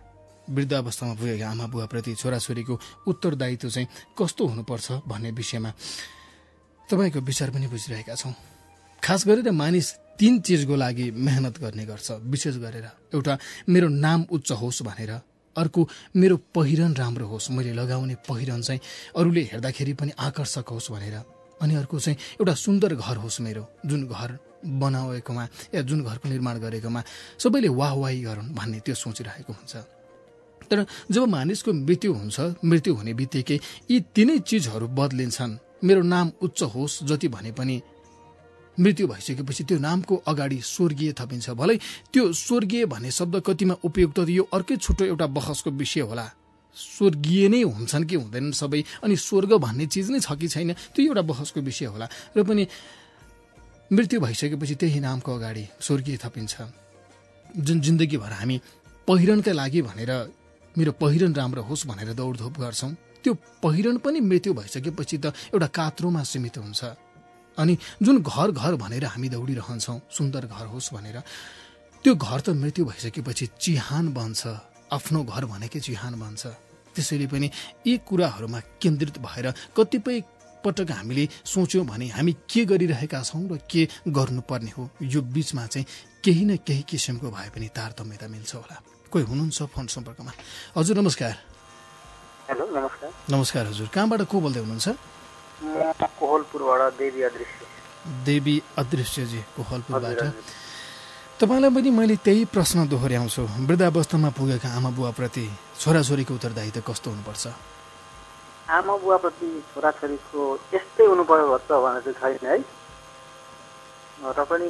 वृद्धावस्थामा पुगेका आमा बुवाप्रति छोराछोरीको उत्तरदायित्व चाहिँ कस्तो हुनुपर्छ भन्ने विषयमा तपाईँको विचार पनि बुझिरहेका छौँ। खास गरेर मानिस तीन चिजको लागि मेहनत गर्ने गर्छ। विशेष गरेर एउटा मेरो नाम उच्च होस् भनेर, अर्को मेरो पहिरन राम्रो होस्, मैले लगाउने पहिरन चाहिँ अरूले हेर्दाखेरि पनि आकर्षक होस् भनेर, अनि अर्को चाहिँ एउटा सुन्दर घर होस् मेरो, जुन घर बनाएकोमा या जुन घरको निर्माण गरेकोमा सबैले वाहवाही गरून् भन्ने त्यो सोचिरहेको हुन्छ। तर जब मानिसको मृत्यु हुन्छ, मृत्यु हुने बित्तिकै यी तीनै चिजहरू बदलिन्छन्। मेरो नाम उच्च होस् जति भने पनि मृत्यु भइसकेपछि त्यो नामको अगाडि स्वर्गीय थपिन्छ। भलै त्यो स्वर्गीय भन्ने शब्द कतिमा उपयुक्त यो अर्कै छुट्टो एउटा बहसको विषय होला। स्वर्गीय नै हुन्छन् कि हुँदैनन् सबै, अनि स्वर्ग भन्ने चिज नै छ कि छैन, त्यो एउटा बहसको विषय होला। र पनि मृत्यु भइसकेपछि त्यही नामको अगाडि स्वर्गीय थपिन्छ। जुन जिन्दगीभर हामी पहिरनका लागि भनेर मेरो पहिरन राम्रो होस् भनेर दौडधोप गर्छौँ, त्यो पहिरन पनि मृत्यु भइसकेपछि त एउटा कात्रोमा सीमित हुन्छ। अनि जुन घर घर भनेर हामी दौडिरहन्छौँ, सुन्दर घर होस् भनेर, त्यो घर त मृत्यु भइसकेपछि चिहान बन्छ, आफ्नो घर भनेकै चिहान बन्छ। त्यसैले पनि यी कुराहरूमा केन्द्रित भएर कतिपय पटक हामीले सोच्यौँ भने हामी के गरिरहेका छौँ र के गर्नुपर्ने हो, यो बिचमा चाहिँ केही न केही किसिमको भए पनि तारतम्यता मिल्छ होला। कोही हुनुहुन्छ फोन सम्पर्कमा? हजुर नमस्कार। हेलो नमस्कार। नमस्कार हजुर, कहाँबाट को बोल्दै हुनुहुन्छ? म कोहलपुरबाट देवी अदृश्य। देवी अदृश्यजी कोहलपुरबाट। तपाईँलाई पनि मैले त्यही प्रश्न दोहोऱ्याउँछु, वृद्धावस्थामा पुगेका आमा बुवाप्रति छोराछोरीको उत्तरदायित्व कस्तो हुनुपर्छ? आमा बुवाप्रति छोराछोरीको यस्तै हुनुपर्छ भनेर चाहिँ छैन है, र पनि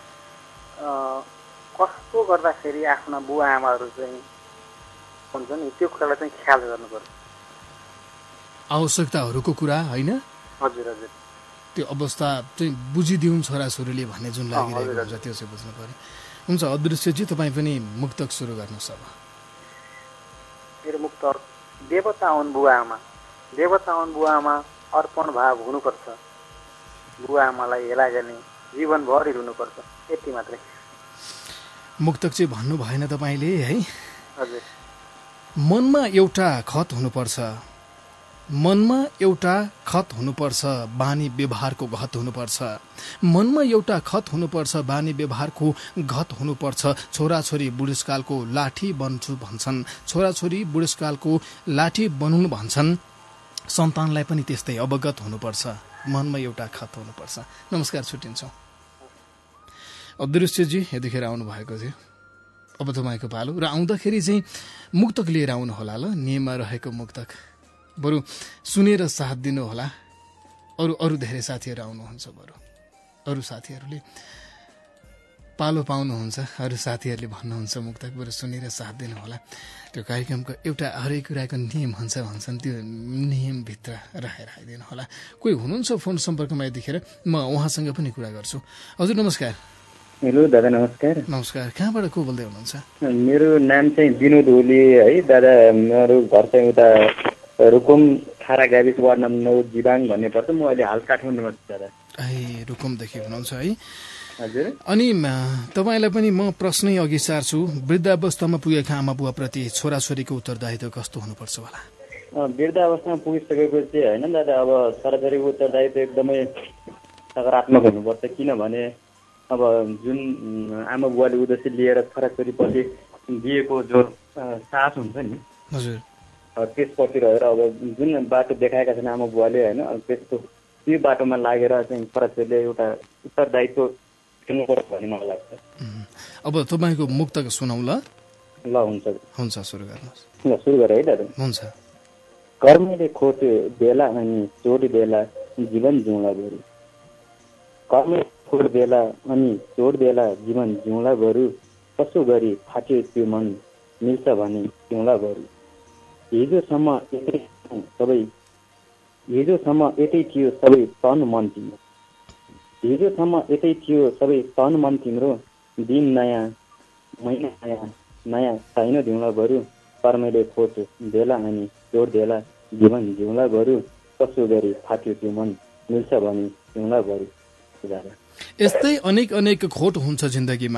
कस्तो गर्दाखेरि आफ्ना बुवा आमाहरू चाहिँ हुन्छ नि त्यो कुरालाई चाहिँ ख्याल गर्नुपर्छ। आवश्यकताहरूको कुरा होइन? हजुर हजुर, त्यो अवस्था चाहिँ बुझिदिउन् छोराछोरीले भन्ने जुन लागिरहेको हुन्छ त्यो चाहिँ बुझ्नु पर्यो। हुन्छ अदृश्यजी, तपाईँ पनि मुक्तक सुरु गर्नुहोस् अब। मेरो मुक्तक देवता हुन् बुवा आमा, देवता हुन् बुवा आमा, अर्पण भाव हुनुपर्छ, बुवा आमालाई हेला गर्ने जीवनभरि हुनुपर्छ, यति मात्रै। मुक्तक चाहिँ भन्नु भएन तपाईँले है? हजुर। मनमा एउटा खत हुनुपर्छ, मनमा एउटा खत हुनुपर्छ, बानी व्यवहारको घत हुनुपर्छ, मनमा एउटा खत हुनुपर्छ, बानी व्यवहारको घत हुनुपर्छ। छोराछोरी बुढेसकालको लाठी बन्छु भन्छन्, छोराछोरी बुढेसकालको लाठी बनुन् भन्छन्, सन्तानलाई पनि त्यस्तै अवगत हुनुपर्छ, मनमा एउटा खत हुनुपर्छ। नमस्कार, छुट्टिन्छौँ। अदृश्यजी यतिखेर आउनु भएको थियो, अब तपाईँको पालो। र आउँदाखेरि चाहिँ मुक्तक लिएर आउनु होला ल, नियममा रहेको मुक्तक, बरु सुनेर साथ दिनु होला। अरू अरू धेरै साथीहरू आउनुहुन्छ, बरु अरू साथीहरूले पालो पाउनुहुन्छ, अरू साथीहरूले भन्नुहुन्छ मुक्तक, बरु सुनेर साथ दिनु होला। त्यो कार्यक्रमको एउटा हरेक कुराको नियम हुन्छ भन्छन्, त्यो नियमभित्र राखेर आइदिनु होला। कोही हुनुहुन्छ फोन सम्पर्कमा यतिखेर, म उहाँसँग पनि कुरा गर्छु। हजुर नमस्कार। हेलो दादा नमस्कार। नमस्कार, कहाँबाट को बोल्दै हुनुहुन्छ? मेरो नाम चाहिँ विनोद ओली है दादा, मेरो घर चाहिँ उता रुकुम खारा गाविस वार्ड नम्बर नौ जिबाङ भन्ने पर्छ। म अहिले हाल काठमाडौँमा छु दादा। ए रुकुमदेखि हुनुहुन्छ है? हजुर। अनि तपाईँलाई पनि म प्रश्नै अघि सार्छु, वृद्धावस्थामा पुगेका आमा बुवाप्रति छोराछोरीको उत्तरदायित्व कस्तो हुनुपर्छ होला? वृद्धावस्थामा पुगिसकेपछि होइन दादा, अब छोराछोरीको उत्तरदायित्व एकदमै सकारात्मक हुनुपर्छ। किनभने अब जुन आमा बुवाले उद्देश्य लिएर छोराछोरीपछि दिएको जो साथ हुन्छ नि, हजुर, त्यसपछि रहेर अब जुन बाटो देखाएका छन् आमा बुवाले होइन, त्यसको त्यो बाटोमा लागेर चाहिँ छोराछोरीले एउटा उत्तरदायित्व खेल्नुपर्छ भन्ने मलाई लाग्छ। अब तपाईँको मुक्तक सुनौ ल। ल हुन्छ हुन्छ, सुरु गर्नुहोस्। ल सुरु गर है दादा। हुन्छ। कर्मले खोट बेला अनि चोट बेला जीवन जिउँला बरु, कर्मले खोट बेला अनि चोट बेला जीवन जिउँला बरु, कसो गरी फाट्यो त्यो मन मिल्छ भने जिउँला बरु। हिजोसम्म यतै सबै हिजोसम्म यतै थियो सबै तन मन तिम्रो, हिजोसम्म यतै थियो सबै तन मन तिम्रो, दिन नयाँ महिना नयाँ नयाँ छैन जिउँला बरु, कर्मले खोट बेला अनि चोट बेला जीवन जिउँला बरु, कसो गरी फाट्यो त्यो मन मिल्छ भने जिउँला बरु। यस्तै अनेक अनेक खोट हुन्छ जिन्दगीमा,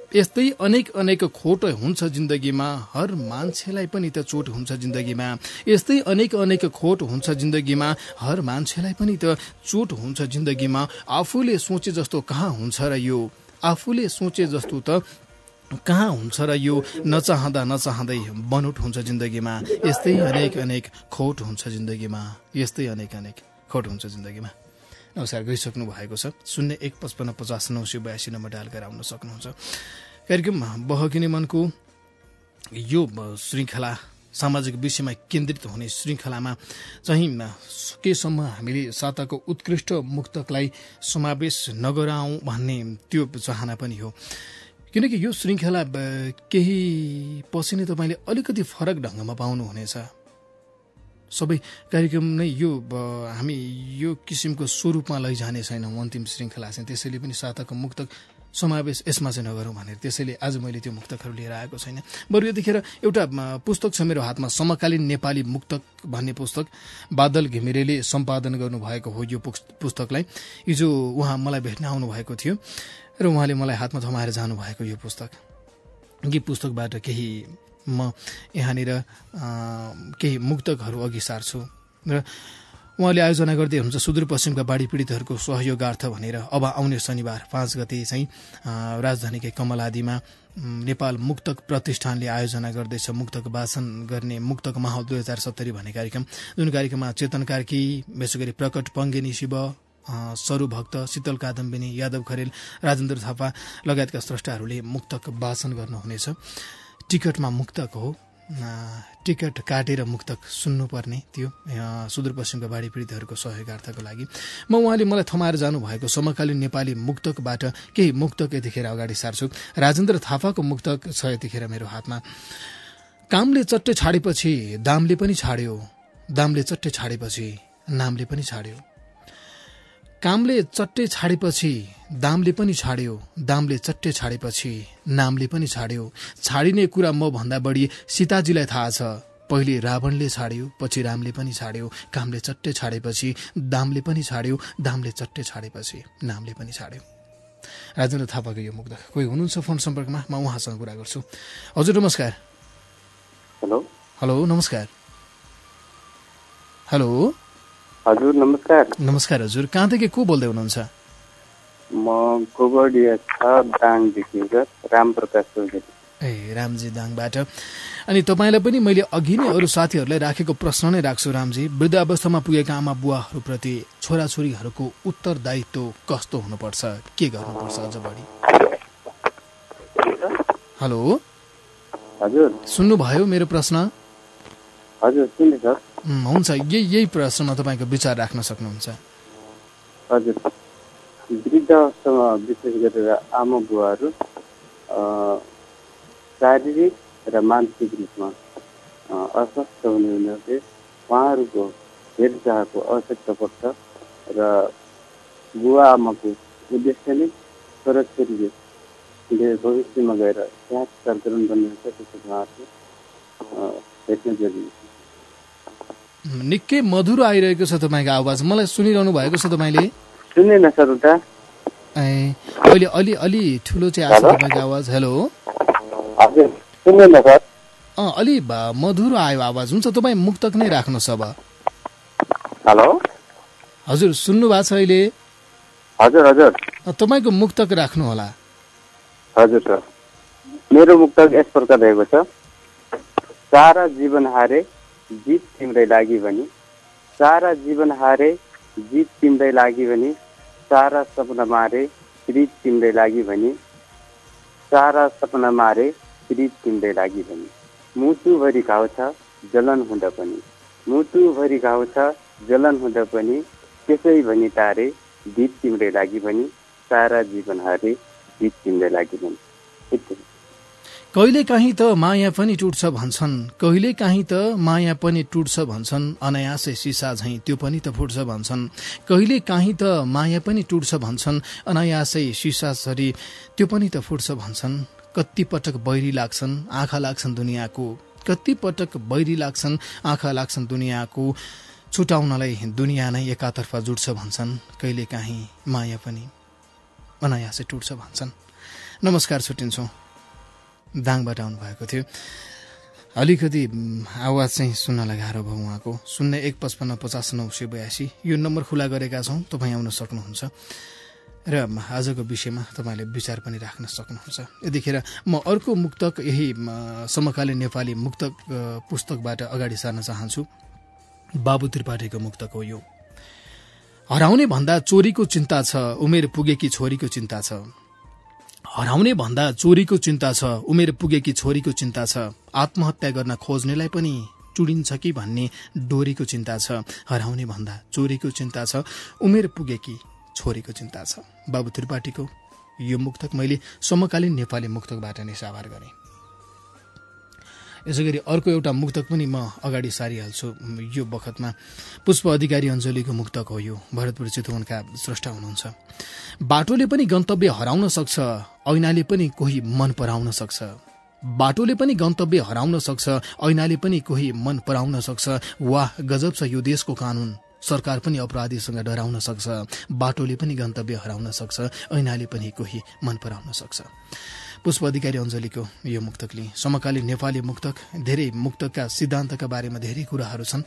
यस्तै अनेक अनेक खोट हुन्छ जिन्दगीमा, हर मान्छेलाई पनि त चोट हुन्छ जिन्दगीमा। यस्तै अनेक अनेक खोट हुन्छ जिन्दगीमा, हर मान्छेलाई पनि त चोट हुन्छ जिन्दगीमा। आफूले सोचे जस्तो कहाँ हुन्छ र यो, आफूले सोचे जस्तो त कहाँ हुन्छ र यो, नचाहँदा नचाहँदै बनोट हुन्छ जिन्दगीमा। यस्तै अनेक अनेक खोट हुन्छ जिन्दगीमा, यस्तै अनेक अनेक खोट हुन्छ जिन्दगीमा। नमस्कार, गइसक्नु भएको छ। शून्य एक पचपन्न पचास नौ सय बयासी नम्बर डायल गरेर आउन सक्नुहुन्छ। कार्यक्रम बहकिने मनको यो श्रृङ्खला सामाजिक विषयमा केन्द्रित हुने श्रृङ्खलामा चाहिँ केसम्म हामीले साताको उत्कृष्ट मुक्तकलाई समावेश नगराउँ भन्ने त्यो चाहना पनि हो। किनकि यो श्रृङ्खला केही पछि नै तपाईँले अलिकति फरक ढङ्गमा पाउनुहुनेछ। सबै कार्यक्रम नै यो हामी यो किसिमको स्वरूपमा लैजाने छैनौँ अन्तिम श्रृङ्खला चाहिँ। त्यसैले पनि साताको मुक्तक समावेश यसमा चाहिँ नगरौँ भनेर त्यसैले आज मैले त्यो मुक्तकहरू लिएर आएको छैन। बरु यतिखेर एउटा पुस्तक छ मेरो हातमा, समकालीन नेपाली मुक्तक भन्ने पुस्तक। बादल घिमिरेले सम्पादन गर्नुभएको हो यो पुस्तकलाई। हिजो उहाँ मलाई भेट्न आउनुभएको थियो र उहाँले मलाई हातमा थमाएर जानुभएको यो पुस्तक। यी पुस्तकबाट केही म यहाँनिर केही मुक्तकहरू अघि सार्छु र उहाँले आयोजना गर्दै हुन्छ सुदूरपश्चिमका बाढी पीडितहरूको सहयोगार्थ भनेर। अब आउने शनिबार पाँच गते चाहिँ राजधानीकै कमलादीमा नेपाल मुक्तक प्रतिष्ठानले आयोजना गर्दैछ मुक्तक वाचन गर्ने मुक्तक माहौल दुई हजार सत्तरी भन्ने कार्यक्रम, जुन कार्यक्रममा चेतन कार्की, विशेष गरी प्रकट पङ्गेनी शिव, सरु भक्त, शीतल कादम्बिनी, यादव खरेल, राजेन्द्र थापा लगायतका स्रष्टाहरूले मुक्तक वाचन गर्नुहुनेछ। टिकटमा मुक्तक हो, टिकट काटेर मुक्तक सुन्नुपर्ने त्यो सुदूरपश्चिमका बाढी पीडितहरूको सहयोगार्थको लागि। म उहाँले मलाई थमाएर जानुभएको समकालीन नेपाली मुक्तकबाट केही मुक्तक यतिखेर अगाडि सार्छु। राजेन्द्र थापाको मुक्तक छ यतिखेर मेरो हातमा। कामले चट्टे छाडेपछि दामले पनि छाड्यो, दामले चट्टे छाडेपछि नामले पनि छाड्यो। कामले चट्टे छाडेपछि दामले पनि छाड्यो, दामले चट्टे छाडेपछि नामले पनि छाड्यो। छाडिने कुरा म भन्दा बढी सीताजीलाई थाहा छ, पहिले रावणले छाड्यो पछि रामले पनि छाड्यो। कामले चट्टे छाडेपछि दामले पनि छाड्यो, दामले चट्टे छाडेपछि नामले पनि छाड्यो। राजेन्द्र थापाको यो मुक्तक। कोही हुनुहुन्छ फोन सम्पर्कमा, म उहाँसँग कुरा गर्छु। हजुर नमस्कार। हेलो हेलो नमस्कार। हेलो हजुर नमस्कार। नमस्कार हजुर, कहाँदेखि को बोल्दै हुनुहुन्छ? म गोबरडिया दाङदेखि रामप्रकाश चौधरी। ए रामजी दाङबाट। अनि तपाईँलाई पनि मैले अघि नै अरू साथीहरूलाई राखेको प्रश्न नै राख्छु रामजी। वृद्धावस्थामा पुगेका आमा बुवाहरूप्रति छोराछोरीहरूको उत्तरदायित्व कस्तो हुनुपर्छ, के गर्नुपर्छ अझ बढी? हेलो हजुर सुन्नुभयो मेरो प्रश्न? हजुर सुन्दै छ। हुन्छ, यही यही प्रश्नमा तपाईँको विचार राख्न सक्नुहुन्छ। हजुर, वृद्धावस्थामा विशेष गरेर आमा बुवाहरू शारीरिक र मानसिक रूपमा अस्वस्थ हुने हुनाले उहाँहरूको हेरचाहको आवश्यकता पर्छ र बुवा आमाको उद्देश्य नै छोराछोरीले भविष्यमा गएर त्यहाँ सञ्चालन गर्ने हुन्छ, त्यसो उहाँहरू भेट्न जरुरी छ। निकै मधुरो आइरहेको छ तपाईँको आवाज, मलाई सुनिरहनु भएको छ तपाईँले? सुन्दैन सर उता ए अहिले अलि अलि ठुलो चाहिँ आएको छ तपाईँको आवाज। हेलो हजुर सुन्दैन सर? अँ अलि मधुरो आयो आवाज। हुन्छ, तपाईँ मुक्तक नै राख्नुहोस् अब। हेलो हजुर सुन्नु भएको छ अहिले? हजुर हजुर तपाईँको मुक्तक राख्नु होला। हजुर सर, मेरो मुक्तक यस प्रकार रहेको छ। सारा जीवन हारे जित तिम्रै लागि भनी, सारा जीवन हारे जित तिम्रै लागि भनी, सारा सपना मारे प्रीत तिम्रै लागि भनी, सारा सपना मारे प्रीत तिम्रै लागि भनी। मुटुभरि घाउ छ जलन हुँदा पनि, मुटुभरि घाउ छ जलन हुँदा पनि, त्यसै भनी तारे जित तिम्रै लागि भनी, सारा जीवन हारे जित तिम्रै लागि भनी। कहिले काहीँ त माया पनि टुट्छ भन्छन्, कहिले काहीँ त माया पनि टुट्छ भन्छन्, अनायासै सिसा झैँ त्यो पनि त फुट्छ भन्छन्। कहिले काहीँ त माया पनि टुट्छ भन्छन्, अनायासै सिसा झरी त्यो पनि त फुट्छ भन्छन्। कति पटक बैरी लाग्छन् आँखा लाग्छन् दुनियाँको, कति पटक बैरी लाग्छन् आँखा लाग्छन् दुनियाँको, छुटाउनलाई दुनियाँ नै एकातर्फ जुट्छ भन्छन्। कहिले काहीँ माया पनि अनायासै टुट्छ भन्छन्। नमस्कार छुट्टिन्छौँ। दाङबाट आउनुभएको थियो। अलिकति आवाज चाहिँ सुन्नलाई गाह्रो भयो उहाँको। शून्य एक पचपन्न पचास नौ सय बयासी यो नम्बर खुला गरेका छौँ, तपाईँ आउन सक्नुहुन्छ र आजको विषयमा तपाईँले विचार पनि राख्न सक्नुहुन्छ। यतिखेर म अर्को मुक्तक यही समकालीन नेपाली मुक्तक पुस्तकबाट अगाडि सार्न चाहन्छु। बाबु त्रिपाठीको मुक्तक हो यो। हराउने भन्दा चोरीको चिन्ता छ, उमेर पुगेकी छोरीको चिन्ता छ। हराउने भन्दा चोरीको चिन्ता छ, उमेर पुगेकी छोरीको चिन्ता छ। आत्महत्या गर्न खोज्नेलाई पनि चुडिन्छ कि भन्ने डोरीको चिन्ता छ। हराउने भन्दा चोरीको चिन्ता छ, उमेर पुगेकी छोरीको चिन्ता छ। बाबु त्रिपाठीको यो मुक्तक मैले समकालीन नेपाली मुक्तकबाट नै साभार गरेँ। यसै गरी अर्को एउटा मुक्तक पनि म अगाडि सारिहाल्छु। यो बखतमा पुष्प अधिकारी अञ्जलीको मुक्तक हो यो। भरतपुर चितवनका स्रष्टा हुनुहुन्छ। बाटोले पनि गन्तव्य हराउन सक्छ, ऐनाले पनि कोही मन पराउन सक्छ। बाटोले पनि गन्तव्य हराउन सक्छ, ऐनाले पनि कोही मन पराउन सक्छ। वाह गजब छ यो देशको कानून, सरकार पनि अपराधीसँग डराउन सक्छ। बाटोले पनि गन्तव्य हराउन सक्छ, ऐनाले पनि कोही मन पराउन सक्छ। पुष्प अधिकारी अञ्जलीको यो मुक्तकले समकालीन नेपाली मुक्तक। धेरै मुक्तकका सिद्धान्तका बारेमा धेरै कुराहरू छन्।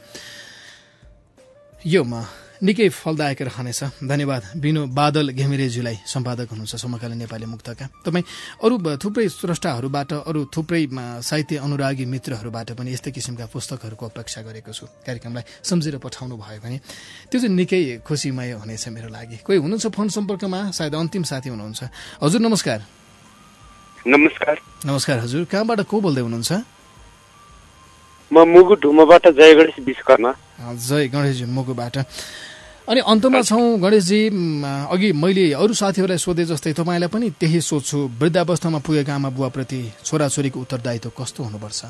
यो म निकै फलदायक रहनेछ। धन्यवाद बिनु बादल घिमिरेज्यूलाई, सम्पादक हुनुहुन्छ समकालीन नेपाली मुक्तका। तपाईँ अरू थुप्रै स्रष्टाहरूबाट, अरू थुप्रै साहित्य अनुरागी मित्रहरूबाट पनि यस्तै किसिमका पुस्तकहरूको अपेक्षा गरेको छु। कार्यक्रमलाई सम्झेर पठाउनु भयो भने त्यो चाहिँ निकै खुसीमय हुनेछ मेरो लागि। कोही हुनुहुन्छ फोन सम्पर्कमा, सायद अन्तिम साथी हुनुहुन्छ। हजुर नमस्कार। नमस्कार। नमस्कार हजुर, कहाँबाट को बोल्दै हुनुहुन्छ? म मुगु ढुमबाट जय गणेश विश्वकर्मा। जय गणेशजी मुगुबाट। अनि अन्तमा छौँ गणेशजी। अघि मैले अरू साथीहरूलाई सोधे जस्तै तपाईँलाई पनि त्यही सोध्छु। वृद्धावस्थामा पुगेका आमा बुवाप्रति छोराछोरीको उत्तरदायित्व कस्तो हुनुपर्छ?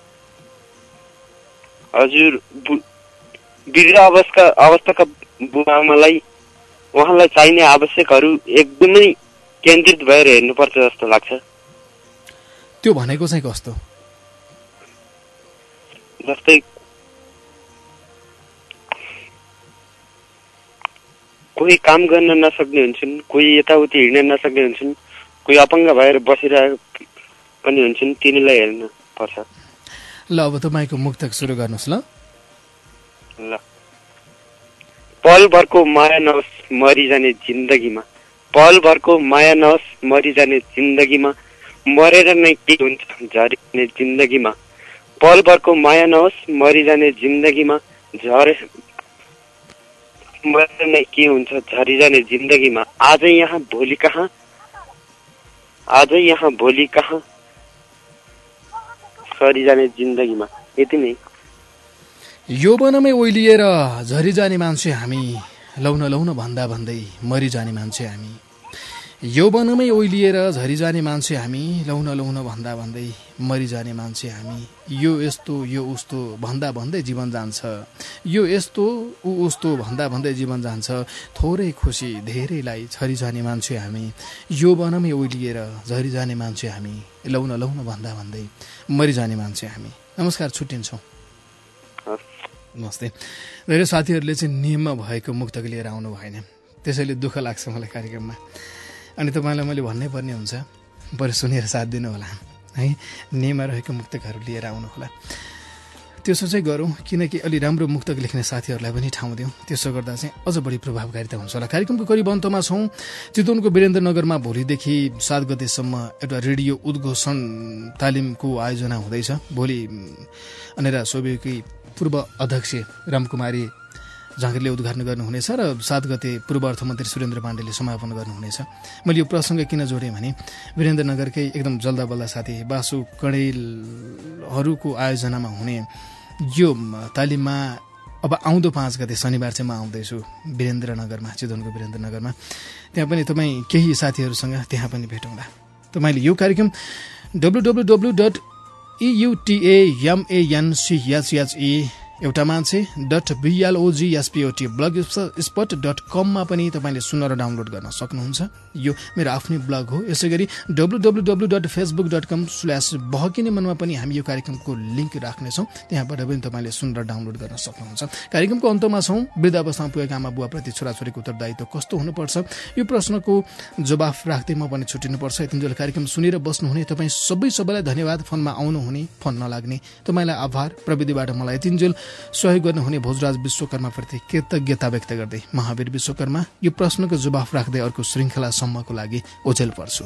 हजुर, वृद्ध अवस्था अवस्थाका बुवा आमालाई उहाँलाई चाहिने आवश्यकहरू एकदमै केन्द्रित भएर हेर्नुपर्छ जस्तो लाग्छ। त्यो भनेको चाहिँ कस्तो? जस्तै कोही काम गर्न नसक्ने हुन्छन्, कोही यताउति हिँड्न नसक्ने हुन्छन्, कोही अपङ्ग भएर बसिरहेको पनि हुन्छन्, तिनीलाई हेर्न पर्छ। ल अब तपाईँको मुक्तक सुरु गर्नुहोस्। ल ल पलभरको माया नहोस् मरिजाने जिन्दगीमा, पलभरको माया नहोस् मरिजाने जिन्दगीमा, मरेर नै के हुन्छ झरिने जिन्दगीमा। पलभरको माया नहोस् मरिजाने जिन्दगीमा, झरे मरेर नै के हुन्छ झरिजाने जिन्दगीमा। आज यहाँ भोलि कहाँ, आज यहाँ भोलि कहाँ, सरिजाने जिन्दगीमा। यति नै। यौवनमै ओइलिएर झरिजाने मान्छे हामी, लौन लौन भन्दा भन्दै मरिजाने मान्छे हामी। यौवनमै ओइलिएर झरिजाने मान्छे हामी, लौन लौन भन्दा भन्दै मरिजाने मान्छे हामी। यो यस्तो यो उस्तो भन्दा भन्दै जीवन जान्छ, यो यस्तो ऊ उस्तो भन्दा भन्दै जीवन जान्छ। थोरै खुसी धेरैलाई छरिजाने मान्छे हामी, यौवनमै ओइलिएर झरिजाने मान्छे हामी, लौन लौन भन्दा भन्दै मरिजाने मान्छे हामी। नमस्कार, छुट्टिन्छौँ। नमस्ते। धेरै साथीहरूले चाहिँ नियममा भएको मुक्तक लिएर आउनु भएन, त्यसैले दुःख लाग्छ मलाई कार्यक्रममा। अनि तपाईँलाई मैले भन्नै पर्ने हुन्छ, बरु सुनेर साथ दिनु होला है। नियममा रहेको मुक्तकहरू लिएर आउनु होला। त्यसो चाहिँ गरौँ, किनकि अलि राम्रो मुक्तक लेख्ने साथीहरूलाई पनि ठाउँ दिउँ। त्यसो गर्दा चाहिँ अझ बढी प्रभावकारिता हुन्छ होला। कार्यक्रमको करिब अन्तमा छौँ। चितवनको वीरेन्द्रनगरमा भोलिदेखि सात गतेसम्म एउटा रेडियो उद्घोषण तालिमको आयोजना हुँदैछ। भोलि अनेरा सोभियोकी पूर्व अध्यक्ष रामकुमारी झाँक्रीले उद्घाटन गर्नुहुनेछ र सात गते पूर्व अर्थमन्त्री सुरेन्द्र पाण्डेले समापन गर्नुहुनेछ। मैले यो प्रसङ्ग किन जोडेँ भने वीरेन्द्रनगरकै एकदम जल्दा बल्दा साथी बासु कणेलहरूको आयोजनामा हुने यो तालिममा अब आउँदो पाँच गते शनिबार चाहिँ म आउँदैछु वीरेन्द्रनगरमा, चितवनको वीरेन्द्रनगरमा। त्यहाँ पनि तपाईँ केही साथीहरूसँग त्यहाँ पनि भेटौँला। तपाईँले यो कार्यक्रम डब्लु डब्लु डब्लु डट इयुटिएएमएनसिएचएचई एउटा मान्छे डट बिएलओजिएसपिओटी ब्लग स्पट डट कममा पनि तपाईँले सुन्न र डाउनलोड गर्न सक्नुहुन्छ। यो मेरो आफ्नै ब्लग हो। यसै गरी W W W dot Facebook dot com slash बहकिने मनमा पनि हामी यो कार्यक्रमको लिङ्क राख्नेछौँ। त्यहाँबाट पनि तपाईँले सुन्न र डाउनलोड गर्न सक्नुहुन्छ। कार्यक्रमको अन्तमा छौँ। वृद्धावस्थामा पुगेका आमा बुवाप्रति छोराछोरीको उत्तरदायित्व कस्तो हुनुपर्छ, यो प्रश्नको जवाफ राख्दै म पनि छुट्टिनुपर्छ। यतिन्जेल कार्यक्रम सुनेर बस्नुहुने तपाईँ सबै सबैलाई धन्यवाद। फोनमा आउनुहुने, फोन नलाग्ने तपाईँलाई आभार। प्रविधिबाट मलाई यतिन्जेल सहयोग गर्नुहुने भोजराज विश्वकर्माप्रति कृतज्ञता व्यक्त गर्दै महावीर विश्वकर्मा यो प्रश्नको जवाफ राख्दै अर्को श्रृङ्खलासम्मको लागि ओझेल पर्छु।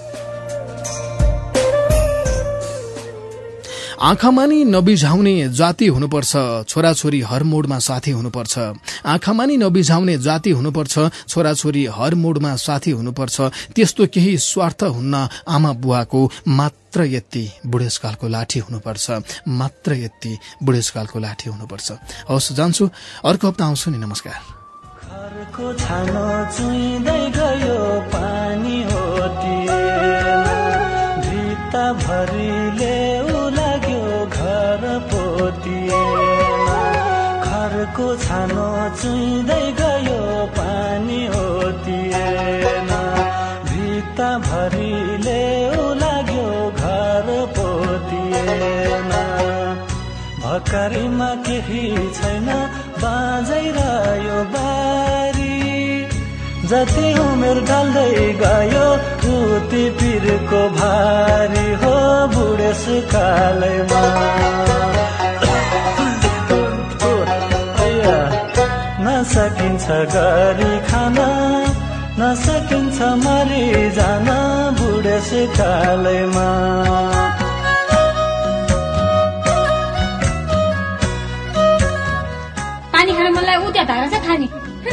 आँखामा नि नबिझाउने जाति हुनुपर्छ, छोराछोरी हर मोडमा साथी हुनुपर्छ। आँखामा नि नबिझाउने जाति हुनुपर्छ, छोराछोरी हर मोडमा साथी हुनुपर्छ। त्यस्तो केही स्वार्थ हुन्न आमा बुवाको, मात्र यति बुढेसकालको लाठी हुनुपर्छ, मात्र यति बुढेसकालको लाठी हुनुपर्छ। हवस्, जान्छु, अर्को हप्ता आउँछु नि। नमस्कार। घरको छानो चुइँदै गयो पानी होतिएन, भित्ता भरिले लाग्यो घर पोतिएन। घरको छानो चुइँदै गयो पानी होतिएन, भित्ता भरिले लाग्यो घर पोतिएन। भकारीमा केही छैन बाजाइरह्यो बारी, जति उमेर ढल्दै गयो उति पिरको भारी हो बुढेसकालमा। नसकिन्छ गरी खान, नसकिन्छ मरि जान बुढेसकालमा। पानी खान मनलाई उ त्यहाँ धारा चाहिँ खाने।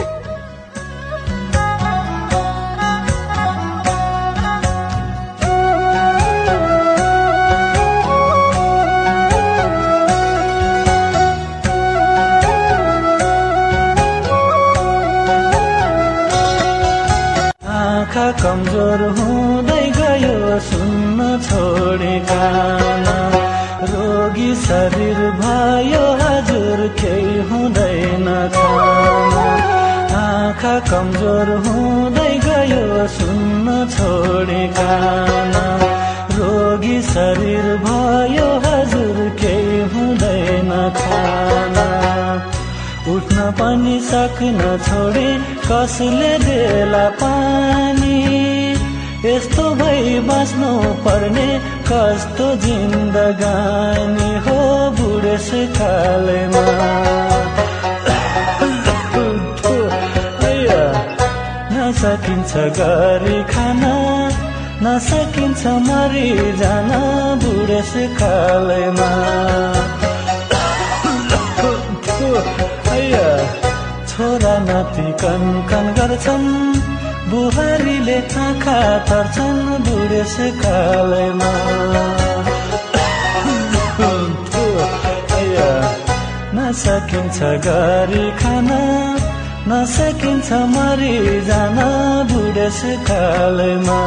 आँखा कमजोर हुँदै गयो सुन्न छोडेका, रोगी शरीर भयो हजुर केही हुँदैन खाना। आँखा कमजोर हुँदै गयो सुन्न छोडेका, रोगी शरीर भयो हजुर केही हुँदैन खाना। उठ्न पनि सक्न छोडे कसले देला पानी, यस्तो भई बाँच्नु पर्ने कस्तो जिन्दगानी हो बुढेसकालमा। नसकिन्छ गरी खान, नसकिन्छ मरि जान बुढेसकालमा। छोरा नाति कन कन गर्छन्, बुहारीले आँखा तर्छन् बुढेसकालमा। नसकिन्छ गरी खान, नसकिन्छ मरि जान बुढेसकालमा।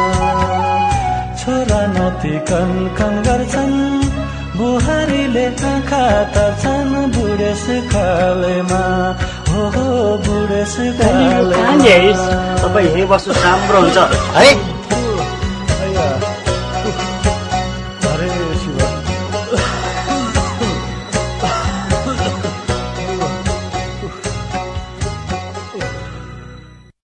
छोरा नाति कन कन गर्छन्, बुहारीले आँखा तर्छन् बुढेसकालमा। हो हो बुढेसकालमा। तपाईँ यहीँ बस्नु राम्रो हुन्छ है।